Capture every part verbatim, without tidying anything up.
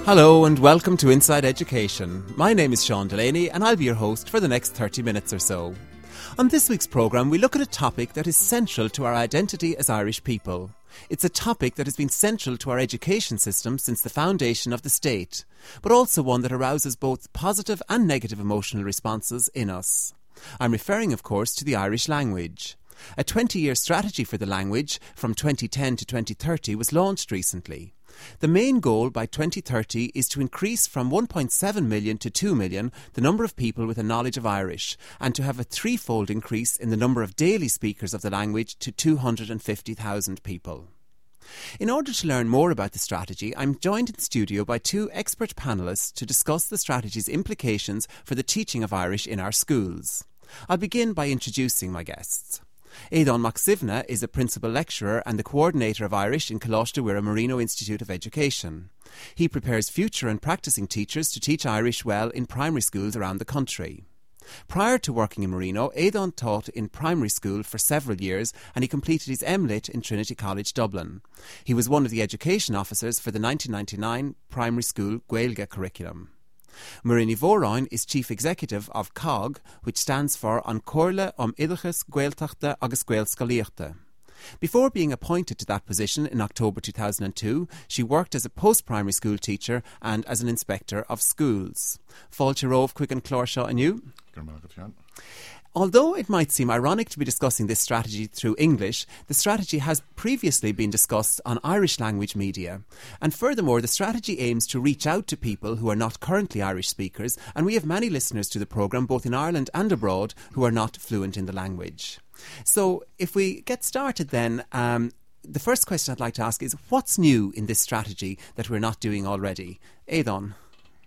Hello and welcome to Inside Education. My name is Sean Delaney and I'll be your host for the next thirty minutes or so. On this week's programme, we look at a topic that is central to our identity as Irish people. It's a topic that has been central to our education system since the foundation of the state, but also one that arouses both positive and negative emotional responses in us. I'm referring, of course, to the Irish language. A twenty-year strategy for the language from twenty ten to twenty thirty was launched recently. The main goal by twenty thirty is to increase from one point seven million to two million the number of people with a knowledge of Irish, and to have a threefold increase in the number of daily speakers of the language to two hundred fifty thousand people. In order to learn more about the strategy, I'm joined in studio by two expert panellists to discuss the strategy's implications for the teaching of Irish in our schools. I'll begin by introducing my guests. Aidan McSivna is a principal lecturer and the coordinator of Irish in Coláiste Mhuire Marino Institute of Education. He prepares future and practising teachers to teach Irish well in primary schools around the country. Prior to working in Marino, Aidan taught in primary school for several years and he completed his M Lit in Trinity College Dublin. He was one of the education officers for the nineteen ninety-nine primary school Gaeilge curriculum. Muireann Mhóráin is Chief Executive of C O G, which stands for An Comhairle um Oideachas Gaeltachta agus Gael Scolaíochta. Before being appointed to that position in October two thousand two, she worked as a post-primary school teacher and as an inspector of schools. Fáilte Rómh Chuig an Clár seo inniu. Although it might seem ironic to be discussing this strategy through English, the strategy has previously been discussed on Irish language media. And furthermore, the strategy aims to reach out to people who are not currently Irish speakers, and we have many listeners to the programme both in Ireland and abroad who are not fluent in the language. So if we get started then, um, the first question I'd like to ask is, what's new in this strategy that we're not doing already? Aidan?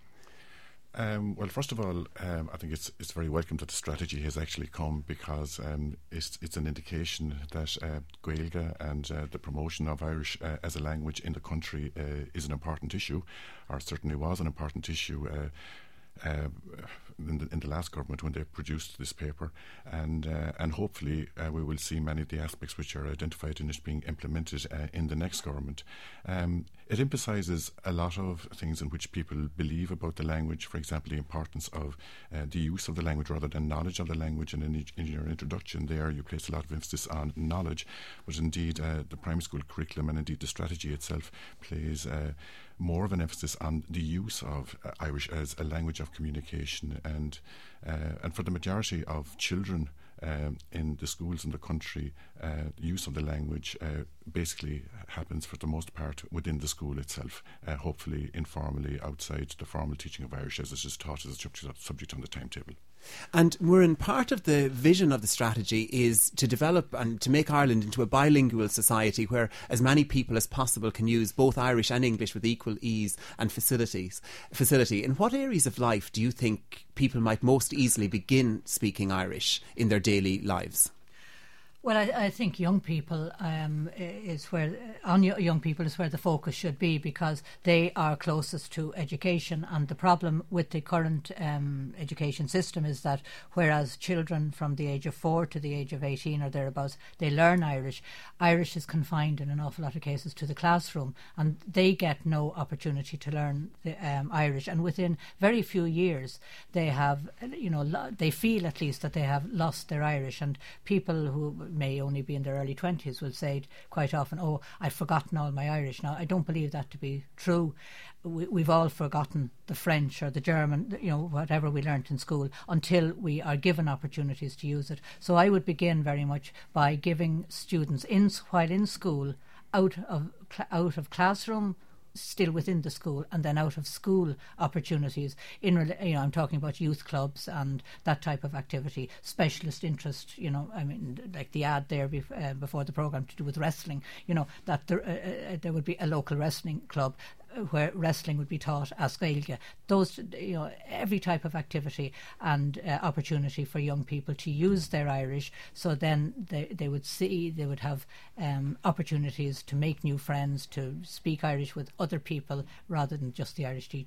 Um, well, first of all, um, I think it's it's very welcome that the strategy has actually come, because um, it's it's an indication that uh, Gaeilge and uh, the promotion of Irish uh, as a language in the country uh, is an important issue, or certainly was an important issue uh, uh, in, the, in the last government when they produced this paper, and uh, and hopefully uh, we will see many of the aspects which are identified in it being implemented uh, in the next government. Um, It emphasises a lot of things in which people believe about the language. For example, the importance of uh, the use of the language rather than knowledge of the language. And in, in your introduction there, you place a lot of emphasis on knowledge. But indeed, uh, the primary school curriculum and indeed the strategy itself plays uh, more of an emphasis on the use of uh, Irish as a language of communication. And, uh, and for the majority of children Um, in the schools in the country, uh, the use of the language uh, basically happens for the most part within the school itself, uh, hopefully informally outside the formal teaching of Irish as it is taught as a subject, subject on the timetable. And Muireann, part of the vision of the strategy is to develop and to make Ireland into a bilingual society where as many people as possible can use both Irish and English with equal ease and facilities. Facility. In what areas of life do you think people might most easily begin speaking Irish in their daily lives? Well, I, I think young people um, is where on young people is where the focus should be, because they are closest to education. And the problem with the current um, education system is that whereas children from the age of four to the age of eighteen or thereabouts, they learn Irish, Irish is confined in an awful lot of cases to the classroom, and they get no opportunity to learn the, um, Irish. And within very few years, they have, you know, lo- they feel at least that they have lost their Irish. And people who may only be in their early twenties will say quite often, oh, I've forgotten all my Irish. Now, I don't believe that to be true. We, we've all forgotten the French or the German, you know, whatever we learnt in school, until we are given opportunities to use it. So I would begin very much by giving students, in while in school, out of out of classroom, still within the school, and then out of school opportunities. In, you know, I'm talking about youth clubs and that type of activity, specialist interest. You know, I mean, like the ad there bef- uh, before the program to do with wrestling. You know, that there, uh, uh, there would be a local wrestling club where wrestling would be taught as Gaeilge. Those, you know, every type of activity and uh, opportunity for young people to use their Irish, so then they, they would see, they would have um, opportunities to make new friends, to speak Irish with other people rather than just the Irish teacher.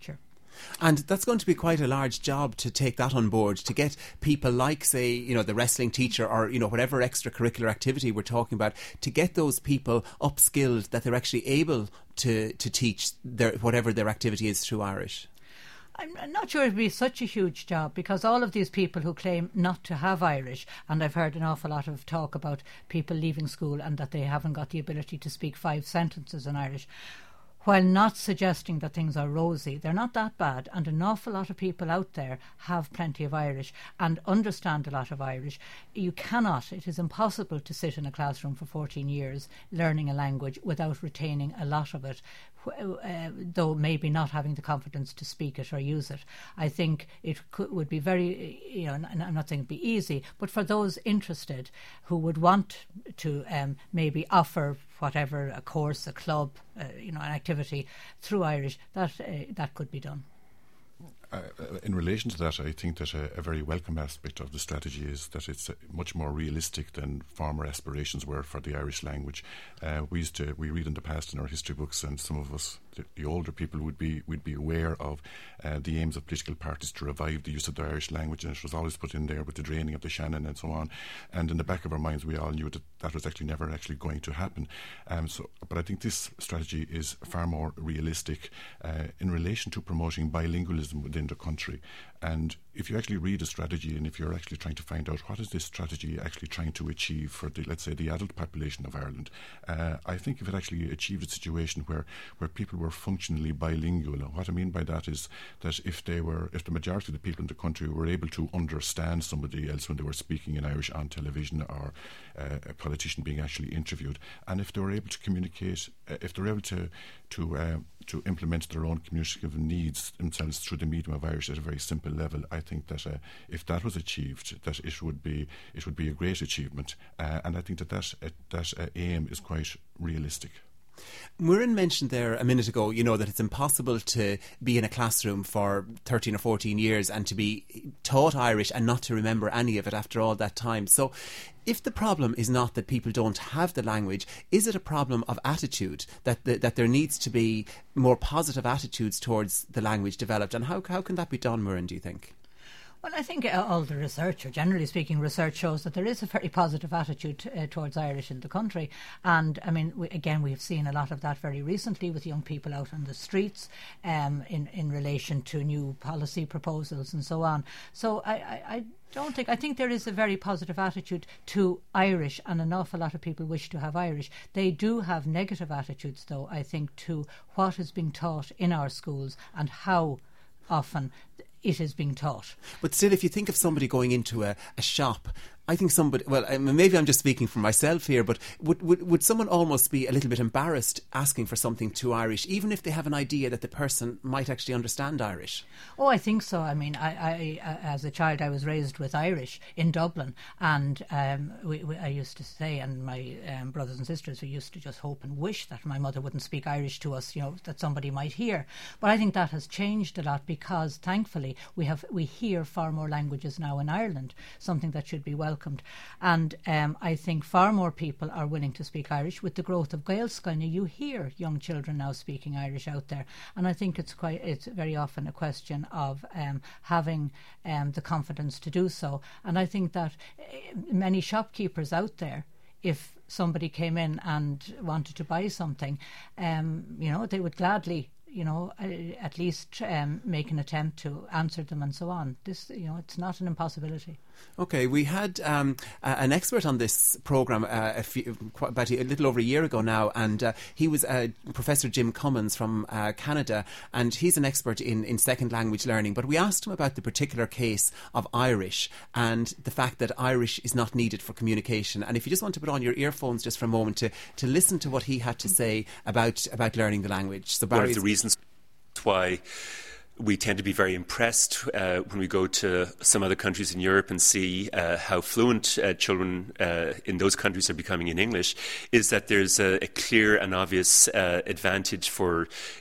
And that's going to be quite a large job to take that on board, to get people like, say, you know, the wrestling teacher or, you know, whatever extracurricular activity we're talking about, to get those people upskilled that they're actually able to, to teach their whatever their activity is through Irish. I'm not sure it would be such a huge job, because all of these people who claim not to have Irish, and I've heard an awful lot of talk about people leaving school and that they haven't got the ability to speak five sentences in Irish, while not suggesting that things are rosy, they're not that bad, and an awful lot of people out there have plenty of Irish and understand a lot of Irish. You cannot, it is impossible to sit in a classroom for fourteen years learning a language without retaining a lot of it, uh, though maybe not having the confidence to speak it or use it. I think it could, would be very, you know, and I'm not saying it'd be easy, but for those interested who would want to um, maybe offer whatever, a course, a club, uh, you know, an activity through Irish, that uh, that could be done. Uh, in relation to that, I think that a, a very welcome aspect of the strategy is that it's uh, much more realistic than former aspirations were for the Irish language. Uh, we used to we read in the past in our history books, and some of us, the, the older people, would be would be aware of uh, the aims of political parties to revive the use of the Irish language, and it was always put in there with the draining of the Shannon and so on. And in the back of our minds, we all knew that that was actually never actually going to happen. Um, so, but I think this strategy is far more realistic uh, in relation to promoting bilingualism within the country. And if you actually read a strategy, and if you're actually trying to find out what is this strategy actually trying to achieve for the, let's say, the adult population of Ireland, uh, I think if it actually achieved a situation where, where people were functionally bilingual, and what I mean by that is that if they were, if the majority of the people in the country were able to understand somebody else when they were speaking in Irish on television, or uh, a politician being actually interviewed, and if they were able to communicate, uh, if they were able to to uh, to implement their own communicative needs themselves through the medium of Irish at a very simple level, I think that uh, if that was achieved, that it would be it would be a great achievement, uh, and I think that that, uh, that uh, aim is quite realistic. Muireann mentioned there a minute ago, you know, that it's impossible to be in a classroom for thirteen or fourteen years and to be taught Irish and not to remember any of it after all that time. So if the problem is not that people don't have the language, is it a problem of attitude, that the, that there needs to be more positive attitudes towards the language developed? And how, how can that be done, Muireann, do you think? Well, I think uh, all the research, or generally speaking, research shows that there is a very positive attitude uh, towards Irish in the country. And, I mean, we, again, we've seen a lot of that very recently with young people out on the streets um, in, in relation to new policy proposals and so on. So I, I, I don't think, I think there is a very positive attitude to Irish, and an awful lot of people wish to have Irish. They do have negative attitudes, though, I think, to what is being taught in our schools and how often it is being taught. But still, if you think of somebody going into a, a shop, I think somebody, well, I mean, maybe I'm just speaking for myself here, but would, would would someone almost be a little bit embarrassed asking for something too Irish, even if they have an idea that the person might actually understand Irish? Oh, I think so. I mean, I, I as a child, I was raised with Irish in Dublin, and um, we, we, I used to say, and my um, brothers and sisters, we used to just hope and wish that my mother wouldn't speak Irish to us, you know, that somebody might hear. But I think that has changed a lot, because thankfully we have we hear far more languages now in Ireland, something that should be welcomed. And um, I think far more people are willing to speak Irish. With the growth of Gaelscoill, you hear young children now speaking Irish out there, and I think it's quite it's very often a question of um, having um, the confidence to do so. And I think that uh, many shopkeepers out there, if somebody came in and wanted to buy something, um, you know, they would gladly, you know, uh, at least um, make an attempt to answer them and so on. This, you know, it's not an impossibility. Okay, we had um, uh, an expert on this programme uh, a few, about a little over a year ago now, and uh, he was uh, Professor Jim Cummins from uh, Canada, and he's an expert in, in second language learning. But we asked him about the particular case of Irish and the fact that Irish is not needed for communication. And if you just want to put on your earphones just for a moment to, to listen to what he had to say about, about learning the language. So Barry, one of the reasons why we tend to be very impressed uh, when we go to some other countries in Europe and see uh, how fluent uh, children uh, in those countries are becoming in English is that there's a, a clear and obvious uh, advantage for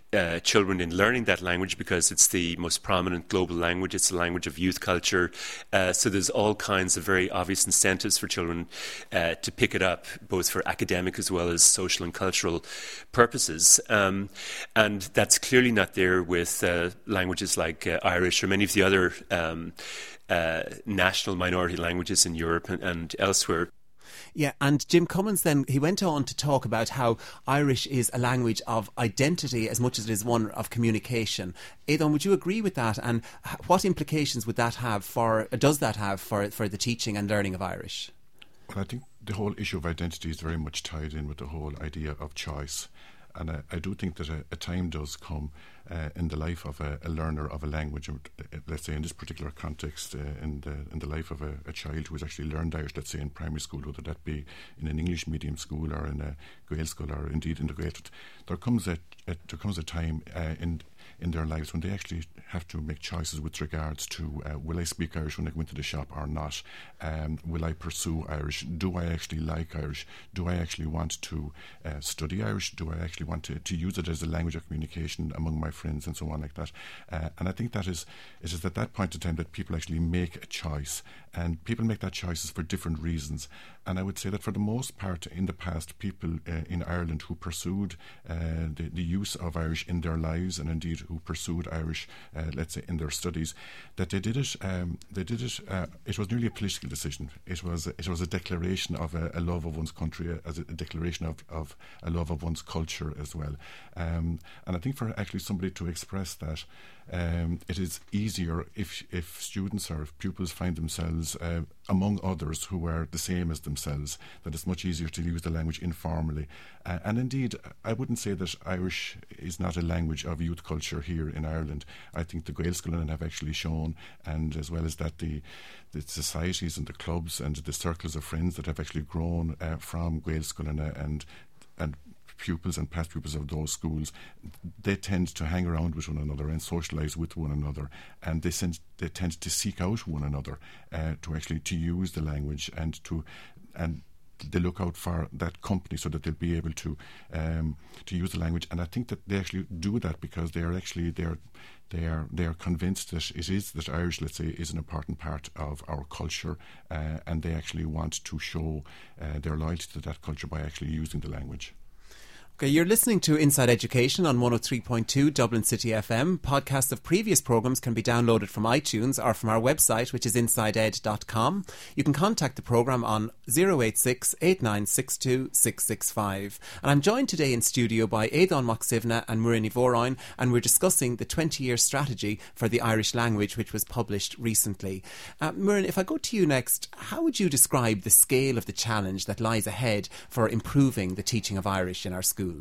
uh, children in learning that language because it's the most prominent global language. It's the language of youth culture. Uh, so there's all kinds of very obvious incentives for children uh, to pick it up, both for academic as well as social and cultural purposes. Um, and that's clearly not there with uh, languages like uh, Irish or many of the other um, uh, national minority languages in Europe and, and elsewhere. Yeah, and Jim Cummins then, he went on to talk about how Irish is a language of identity as much as it is one of communication. Aidan, would you agree with that? And what implications would that have for, does that have for, for the teaching and learning of Irish? Well, I think the whole issue of identity is very much tied in with the whole idea of choice. And I, I do think that a, a time does come uh, in the life of a, a learner of a language, uh, let's say in this particular context, uh, in the in the life of a, a child who has actually learned Irish, let's say in primary school, whether that be in an English medium school or in a Gael school or indeed integrated, there comes a, a there comes a time uh, in in their lives when they actually have to make choices with regards to uh, will I speak Irish when I go into the shop or not? Um, will I pursue Irish? Do I actually like Irish? Do I actually want to uh, study Irish? Do I actually want to, to use it as a language of communication among my friends and so on like that? Uh, and I think that is it is at that point in time that people actually make a choice, and people make that choices for different reasons. And I would say that for the most part in the past, people uh, in Ireland who pursued uh, the, the use of Irish in their lives, and indeed who pursued Irish, uh, let's say, in their studies, that they did it. Um, they did it. Uh, it was nearly a political decision. It was. It was a declaration of a, a love of one's country, as a, a declaration of, of a love of one's culture as well. Um, and I think for actually somebody to express that, um, it is easier if if students or if pupils find themselves uh, among others who are the same as themselves, that it's much easier to use the language informally. Uh, and indeed, I wouldn't say that Irish is not a language of youth culture here in Ireland. I think the Gaelscoileann have actually shown, and as well as that, the the societies and the clubs and the circles of friends that have actually grown uh, from Gaelscoileann and and pupils and past pupils of those schools, they tend to hang around with one another and socialise with one another, and they, send, they tend to seek out one another uh, to actually to use the language, and to and they look out for that company so that they'll be able to um, to use the language. And I think that they actually do that because they are actually they are they are they are convinced that it is that Irish, let's say, is an important part of our culture, uh, and they actually want to show uh, their loyalty to that culture by actually using the language. Okay, you're listening to Inside Education on one oh three point two Dublin City F M. Podcasts of previous programmes can be downloaded from iTunes or from our website, which is inside ed dot com. You can contact the programme on oh eight six, eight nine six two, six six five. And I'm joined today in studio by Aidan Moxivna and Muireann Mhóráin, and we're discussing the twenty-year strategy for the Irish language, which was published recently. Uh, Muireann, if I go to you next, how would you describe the scale of the challenge that lies ahead for improving the teaching of Irish in our schools?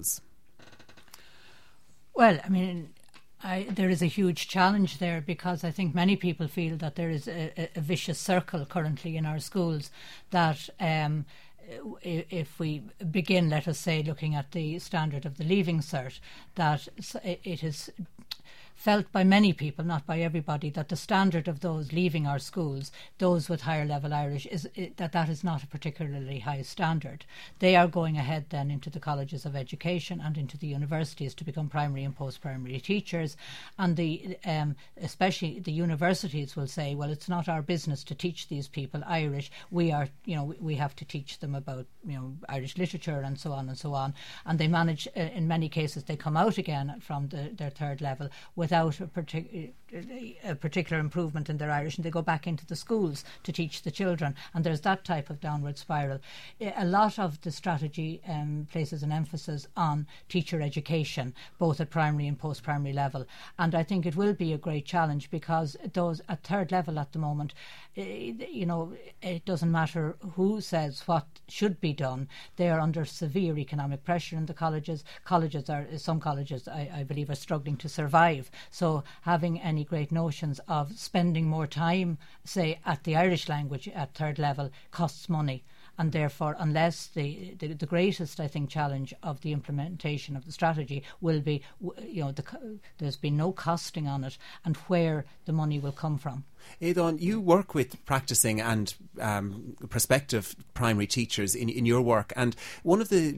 Well, I mean, I, there is a huge challenge there, because I think many people feel that there is a, a vicious circle currently in our schools, that um, if we begin, let us say, looking at the standard of the Leaving Cert, that it is felt by many people, not by everybody, that the standard of those leaving our schools, those with higher level Irish, is that that is not a particularly high standard. They are going ahead then into the colleges of education and into the universities to become primary and post-primary teachers, and the um, especially the universities will say, well, it's not our business to teach these people Irish. We are, you know, we have to teach them about, you know, Irish literature and so on and so on. And they manage, uh, in many cases, they come out again from the, their third level with without a, partic- a particular improvement in their Irish, and they go back into the schools to teach the children, and there's that type of downward spiral. A lot of the strategy um, places an emphasis on teacher education, both at primary and post-primary level, and I think it will be a great challenge, because those at third level at the moment, you know, it doesn't matter who says what should be done. They are under severe economic pressure in the colleges. Colleges are, some colleges, I, I believe, are struggling to survive. So having any great notions of spending more time, say, at the Irish language at third level costs money. And therefore, unless the, the the greatest, I think, challenge of the implementation of the strategy will be, you know, the, there's been no costing on it, and where the money will come from. Aidan, you work with practising and um, prospective primary teachers in, in your work, and one of the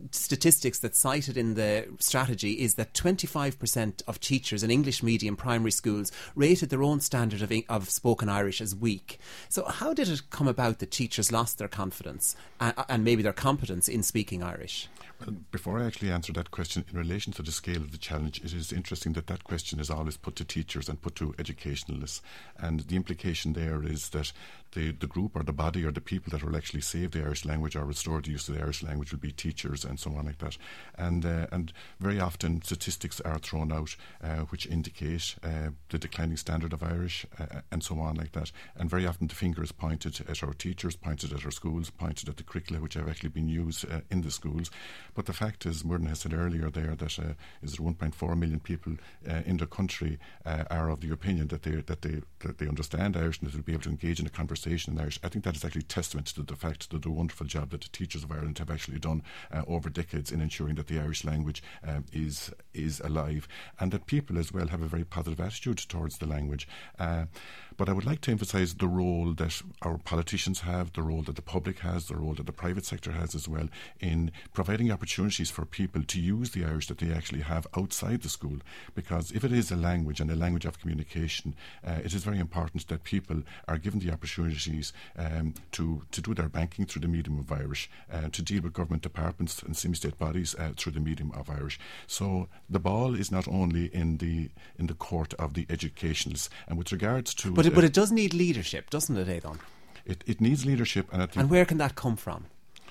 statistics that's cited in the strategy is that twenty-five percent of teachers in English medium primary schools rated their own standard of, of spoken Irish as weak. So how did it come about that teachers lost their confidence and, and maybe their competence in speaking Irish? Well, before I actually answer that question, in relation to the scale of the challenge, it is interesting that that question is always put to teachers and put to educationalists. And the implication there is that the, the group or the body or the people that will actually save the Irish language or restore the use of the Irish language will be teachers and so on like that. And uh, and very often statistics are thrown out uh, which indicate uh, the declining standard of Irish uh, and so on like that. And very often the finger is pointed at our teachers, pointed at our schools, pointed at the curricula which have actually been used uh, in the schools. But the fact is, Muireann has said earlier there that uh, is there one point four million people uh, in the country uh, are of the opinion that they that they that they understand Irish and that they'll be able to engage in a conversation in Irish. I think that is actually testament to the fact that the wonderful job that the teachers of Ireland have actually done uh, over decades in ensuring that the Irish language um, is is alive, and that people as well have a very positive attitude towards the language. Uh, but I would like to emphasise the role that our politicians have, the role that the public has, the role that the private sector has as well in providing opportunities for people to use the Irish that they actually have outside the school. Because if it is a language and a language of communication, uh, it is very important that people are given the opportunities um, to, to do their banking through the medium of Irish, uh, to deal with government departments and semi-state bodies uh, through the medium of Irish. So the ball is not only in the in the court of the educationalists. And with regards to... But it, uh, but it does need leadership, doesn't it, Aidan? It, it needs leadership. And, I think and where can that come from?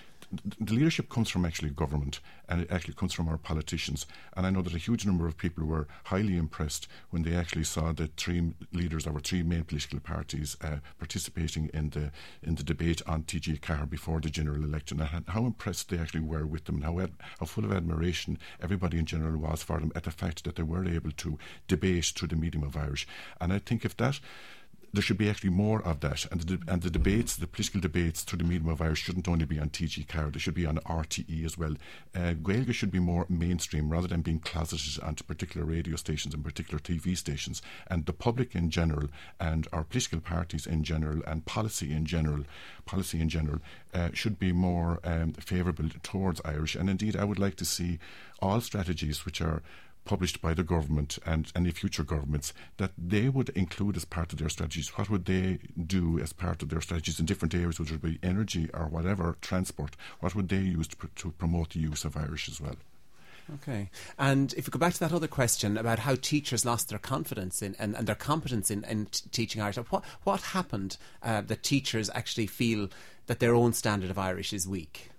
The leadership comes from actually government, and it actually comes from our politicians. And I know that a huge number of people were highly impressed when they actually saw the three leaders, our three main political parties, uh, participating in the in the debate on T G Carr before the general election, and how impressed they actually were with them, and how, ad- how full of admiration everybody in general was for them at the fact that they were able to debate through the medium of Irish. And I think if that... there should be actually more of that, and the, and the debates, the political debates through the medium of Irish shouldn't only be on T G Carr, they should be on R T E as well. Uh, Gaeilge should be more mainstream rather than being closeted onto particular radio stations and particular T V stations. And the public in general, and our political parties in general, and policy in general, policy in general, uh, should be more um, favourable towards Irish. And indeed, I would like to see all strategies which are published by the government and any future governments, that they would include as part of their strategies. What would they do as part of their strategies in different areas, whether it be energy or whatever, transport? What would they use to, pr- to promote the use of Irish as well? Okay. And if we go back to that other question about how teachers lost their confidence in and, and their competence in, in t- teaching Irish, what, what happened uh, that teachers actually feel that their own standard of Irish is weak?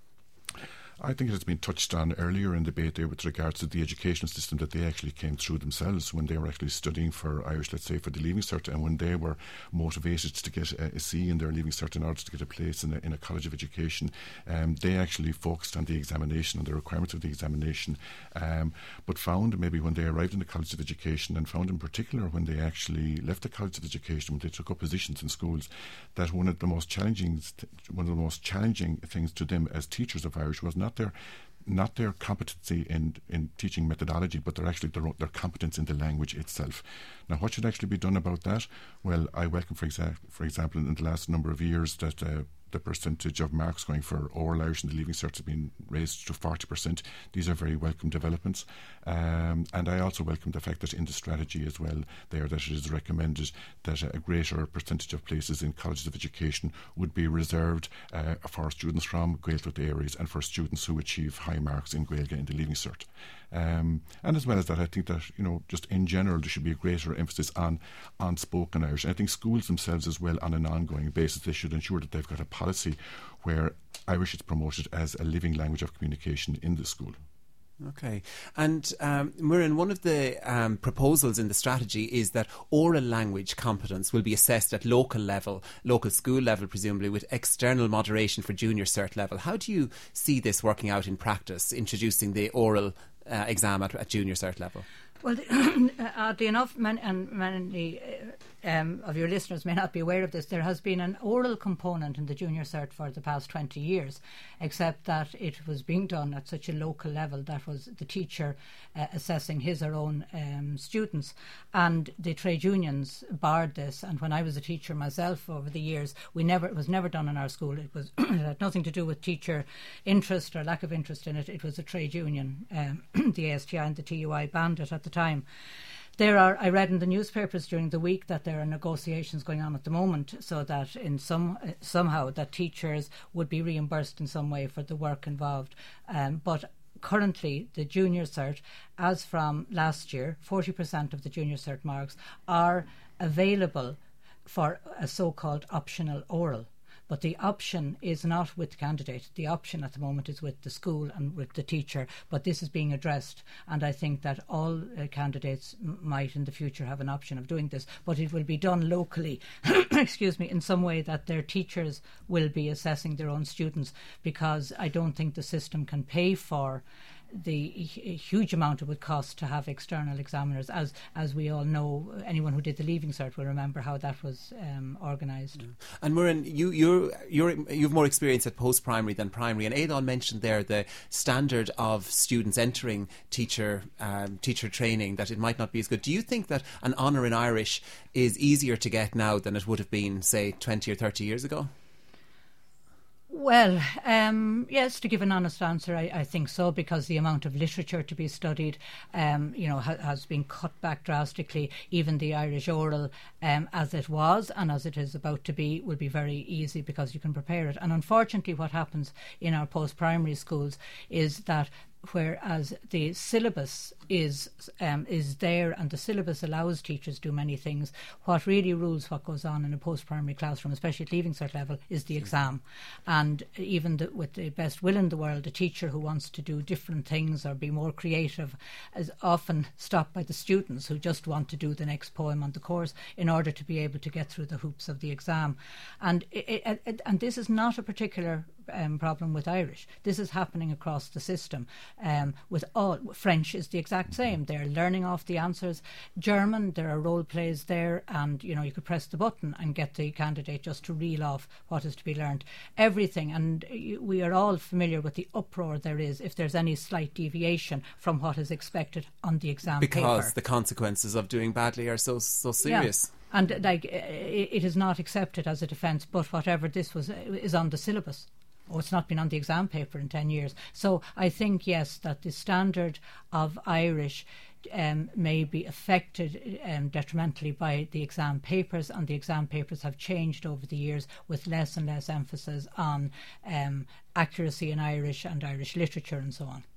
I think it has been touched on earlier in the debate there with regards to the educational system that they actually came through themselves when they were actually studying for Irish, let's say, for the Leaving Cert, and when they were motivated to get a, a C in their Leaving Cert in order to get a place in a, in a college of education. Um, they actually focused on the examination and the requirements of the examination, um, but found maybe when they arrived in the College of Education, and found in particular when they actually left the College of Education, when they took up positions in schools, that one of the most challenging, one of the most challenging things to them as teachers of Irish was not their not their competency in, in teaching methodology, but they're actually their, their competence in the language itself. Now, what should actually be done about that? Well, I welcome, for, exa- for example, in the last number of years that uh, the percentage of marks going for oral Irish in the Leaving Cert has been raised to forty percent. These are very welcome developments. Um, and I also welcome the fact that in the strategy as well there that it is recommended that a greater percentage of places in colleges of education would be reserved uh, for students from Gaeltacht areas and for students who achieve high marks in Gaeilge in the Leaving Cert. Um, and as well as that, I think that, you know, just in general, there should be a greater emphasis on, on spoken Irish. And I think schools themselves as well, on an ongoing basis, they should ensure that they've got a policy where Irish is promoted as a living language of communication in the school. Okay. And um, Muireann, one of the um, proposals in the strategy is that oral language competence will be assessed at local level, local school level presumably, with external moderation for junior cert level. How do you see this working out in practice, introducing the oral uh, exam at, at junior cert level? Well, oddly enough, many, and many um, of your listeners may not be aware of this, there has been an oral component in the Junior Cert for the past twenty years, except that it was being done at such a local level. That was the teacher uh, assessing his or own um, students, and the trade unions barred this. And when I was a teacher myself over the years, we never it was never done in our school. It was it had nothing to do with teacher interest or lack of interest in it. It was a trade union, um, the A S T I and the T U I banned it at the time. There are, I read in the newspapers during the week that there are negotiations going on at the moment, so that in some somehow that teachers would be reimbursed in some way for the work involved. Um, but currently, the Junior Cert, as from last year, forty percent of the Junior Cert marks are available for a so-called optional oral. But the option is not with the candidate. The option at the moment is with the school and with the teacher. But this is being addressed, and I think that all uh, candidates m- might in the future have an option of doing this. But it will be done locally, excuse me, in some way that their teachers will be assessing their own students, because I don't think the system can pay for the huge amount it would cost to have external examiners. As as we all know, anyone who did the Leaving Cert will remember how that was um, organised. Yeah. And Muireann, you you're you're you've more experience at post primary than primary, and Aidan mentioned there the standard of students entering teacher um, teacher training, that it might not be as good. Do you think that an honour in Irish is easier to get now than it would have been, say, twenty or thirty years ago? Well, um, yes, to give an honest answer, I, I think so, because the amount of literature to be studied, um, you know, ha- has been cut back drastically. Even the Irish oral, um, as it was and as it is about to be, will be very easy because you can prepare it. And unfortunately, what happens in our post-primary schools is that whereas the syllabus is um, is there and the syllabus allows teachers to do many things, what really rules what goes on in a post-primary classroom, especially at Leaving Cert level, is the exam. And even the, with the best will in the world, a teacher who wants to do different things or be more creative is often stopped by the students who just want to do the next poem on the course in order to be able to get through the hoops of the exam. And it, it, it, and this is not a particular Um, problem with Irish. This is happening across the system. Um, with all French is the exact same. They're learning off the answers. German, there are role plays there, and you know you could press the button and get the candidate just to reel off what is to be learned. Everything, and we are all familiar with the uproar there is if there's any slight deviation from what is expected on the exam because paper. Because the consequences of doing badly are so so serious. Yeah. And like it is not accepted as a defence, but whatever this was is on the syllabus. Oh, it's not been on the exam paper in ten years. So I think, yes, that the standard of Irish um, may be affected um, detrimentally by the exam papers, and the exam papers have changed over the years with less and less emphasis on um, accuracy in Irish and Irish literature and so on.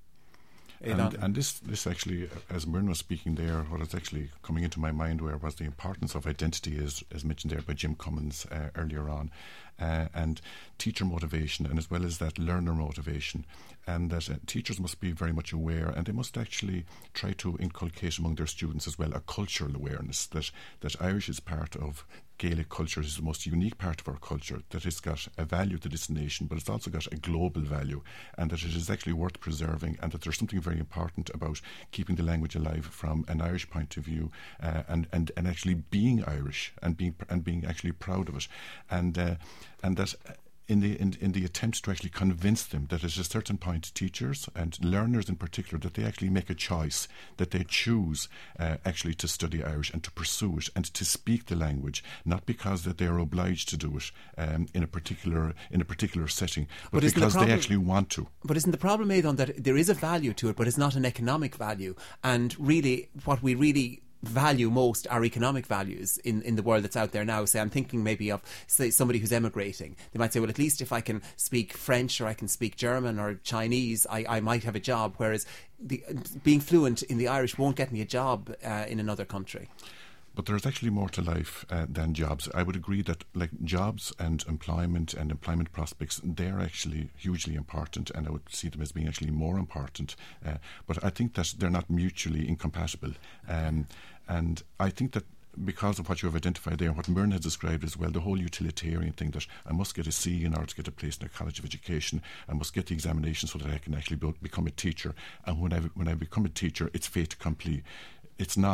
And, and this, this actually, as Muireann was speaking there, what is actually coming into my mind where was the importance of identity, as, as mentioned there by Jim Cummins uh, earlier on, uh, and teacher motivation, and as well as that learner motivation, and that uh, teachers must be very much aware, and they must actually try to inculcate among their students as well a cultural awareness that, that Irish is part of Gaelic culture, is the most unique part of our culture, that it's got a value to this nation, but it's also got a global value, and that it is actually worth preserving, and that there's something very important about keeping the language alive from an Irish point of view, uh, and, and, and actually being Irish and being and being actually proud of it, and uh, and that in the in, in the attempts to actually convince them that at a certain point teachers and learners in particular, that they actually make a choice, that they choose uh, actually to study Irish and to pursue it and to speak the language, not because that they are obliged to do it um, in a particular in a particular setting, but, but because the problem, they actually want to. But isn't the problem, Aidan, that there is a value to it, but it's not an economic value, and really what we really value most are economic values in, in the world that's out there now. Say, I'm thinking maybe of, say, somebody who's emigrating. They might say, well, at least if I can speak French or I can speak German or Chinese, I, I might have a job, whereas the, being fluent in the Irish won't get me a job uh, in another country. But there's actually more to life uh, than jobs. I would agree that like jobs and employment and employment prospects, they're actually hugely important, and I would see them as being actually more important. Uh, but I think that they're not mutually incompatible. Um, and I think that because of what you have identified there, what Muireann has described as well, the whole utilitarian thing, that I must get a C in order to get a place in a college of education, I must get the examination so that I can actually be, become a teacher, and when I when I become a teacher, it's fait accompli. It's not.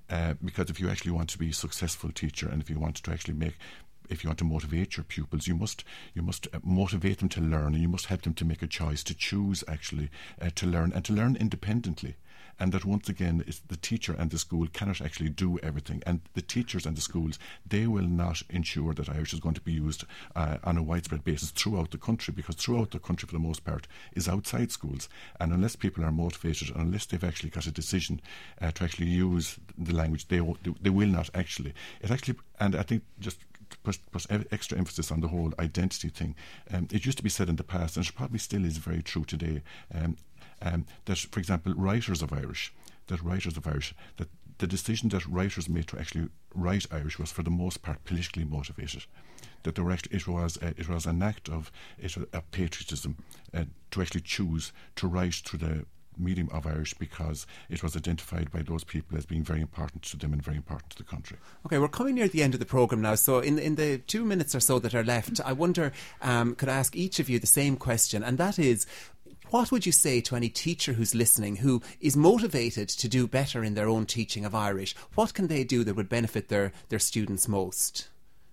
Uh, because if you actually want to be a successful teacher, and if you want to actually make if you want to motivate your pupils, you must you must motivate them to learn, and you must help them to make a choice, to choose actually uh, to learn, and to learn independently. And that once again, is the teacher and the school cannot actually do everything. And the teachers and the schools, they will not ensure that Irish is going to be used uh, on a widespread basis throughout the country, because throughout the country, for the most part, is outside schools. And unless people are motivated, and unless they've actually got a decision uh, to actually use the language, they, they will not actually. It actually, and I think just put, put extra emphasis on the whole identity thing. Um, it used to be said in the past, and it probably still is very true today, um, Um, that, for example, writers of Irish, that writers of Irish, that the decision that writers made to actually write Irish was for the most part politically motivated. That there were actually, it was a, it was an act of, it, of patriotism uh, to actually choose to write through the medium of Irish, because it was identified by those people as being very important to them and very important to the country. Okay, we're coming near the end of the programme now, so in in the two minutes or so that are left, I wonder, um, could I ask each of you the same question, and that is, what would you say to any teacher who's listening who is motivated to do better in their own teaching of Irish? What can they do that would benefit their, their students most?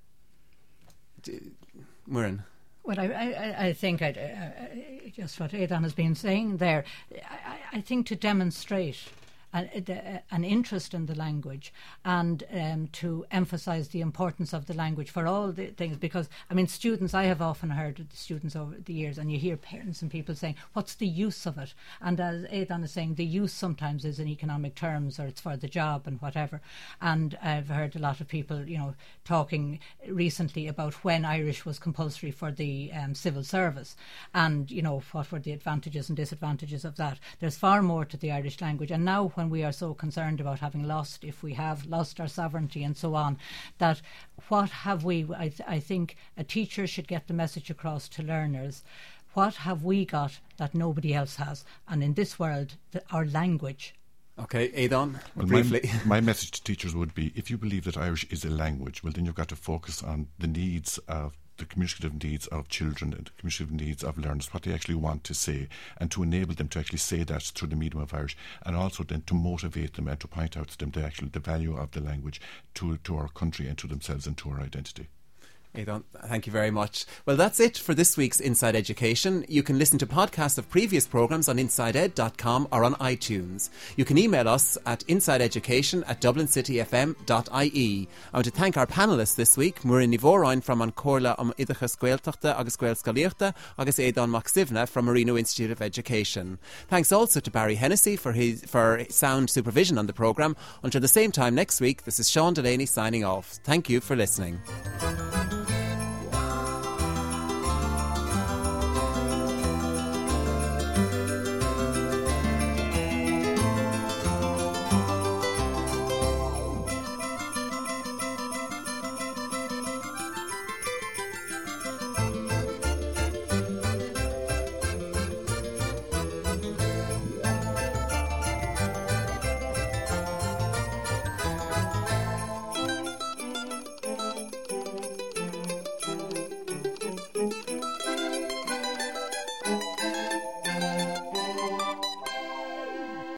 Muireann? Well, I, I, I think I'd, uh, just what Aidan has been saying there, I, I think to demonstrate an, an interest in the language, and um, to emphasise the importance of the language for all the things, because I mean students, I have often heard the students over the years, and you hear parents and people saying, what's the use of it? And as Aidan is saying, the use sometimes is in economic terms, or it's for the job and whatever. And I've heard a lot of people, you know, talking recently about when Irish was compulsory for the um, civil service, and you know, what were the advantages and disadvantages of that. There's far more to the Irish language, and now when we are so concerned about having lost, if we have lost our sovereignty and so on, that what have we, I, th- I think a teacher should get the message across to learners. What have we got that nobody else has? And in this world, the, our language. Okay, Aidan, well, briefly. My, my message to teachers would be, if you believe that Irish is a language, well then you've got to focus on the needs of the communicative needs of children and the communicative needs of learners, what they actually want to say, and to enable them to actually say that through the medium of Irish, and also then to motivate them and to point out to them the actual the value of the language to, to our country and to themselves and to our identity. Aidan, thank you very much. Well, that's it for this week's Inside Education. You can listen to podcasts of previous programmes on inside ed dot com or on iTunes. You can email us at insideeducation at dublin city f m dot i e. I want to thank our panellists this week, Muireann Ní Mhóráin from An Comhairle Am Oideachas Gaeltachta agus Gael Scolaíochta, agus Aidan Mac Sivna from Marino Institute of Education. Thanks also to Barry Hennessy for his for sound supervision on the programme. Until the same time next week, this is Sean Delaney signing off. Thank you for listening.